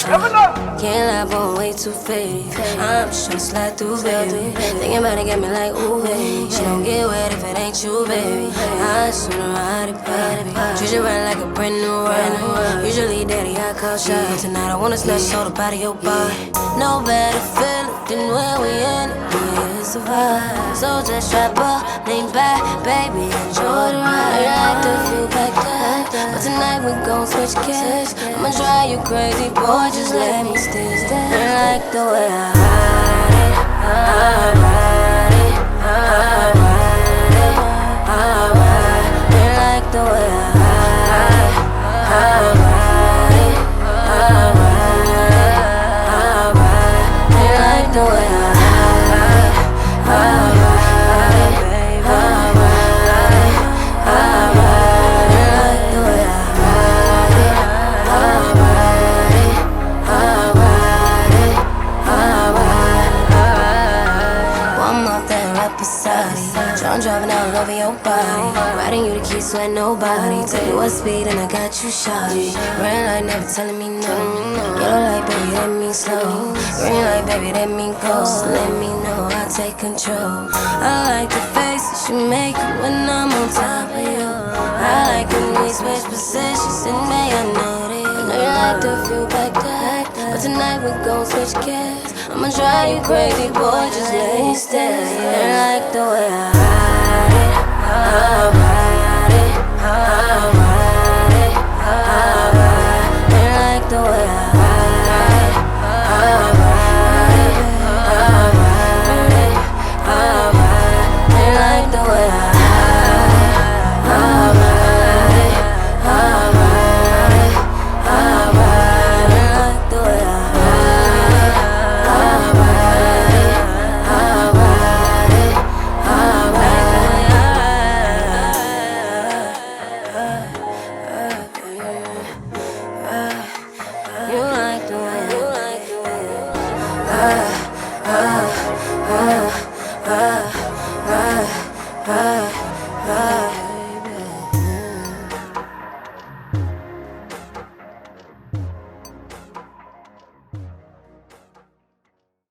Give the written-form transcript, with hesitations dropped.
Can't lie, but I'm way too faded. I'm just tryna slide through, baby. Thinking about it got me like, ooh, baby. She don't get wet if it ain't you, baby. I just wanna ride it, baby. Treat you right like a brand new ride. Usually, daddy, I call shot. Tonight, I wanna snatch all up out of your body. No better feeling than when we in it. We survive. So just strap up, lean back, baby. Enjoy the ride. I like to feel back there. But tonight, we gon' switch gears. I'ma drive you crazy, boy. Just let me stay. I like the way I ride it, I ride it, I ride it, I ride it. You like the way I ride it, I ride it, I ride it, I ride it. You like the way I ride it, I ride it, baby, I ride it, I ride it. You like the way I ride it, I ride it, I ride it. I'm driving all over your body, riding you the keys, sweat nobody. Tell you what speed and I got you shawty. Red light never telling me no. Yellow light, baby, that means slow. Green light, baby, that means go. So let me know I take control. I like the faces you make when I'm on top of you. I like when we switch positions and may I know that you know you like to feel back there. But tonight we gon' switch gears. I'ma drive you crazy, boy, just let me stay. You like the way I ride it, I ride it, I ride it.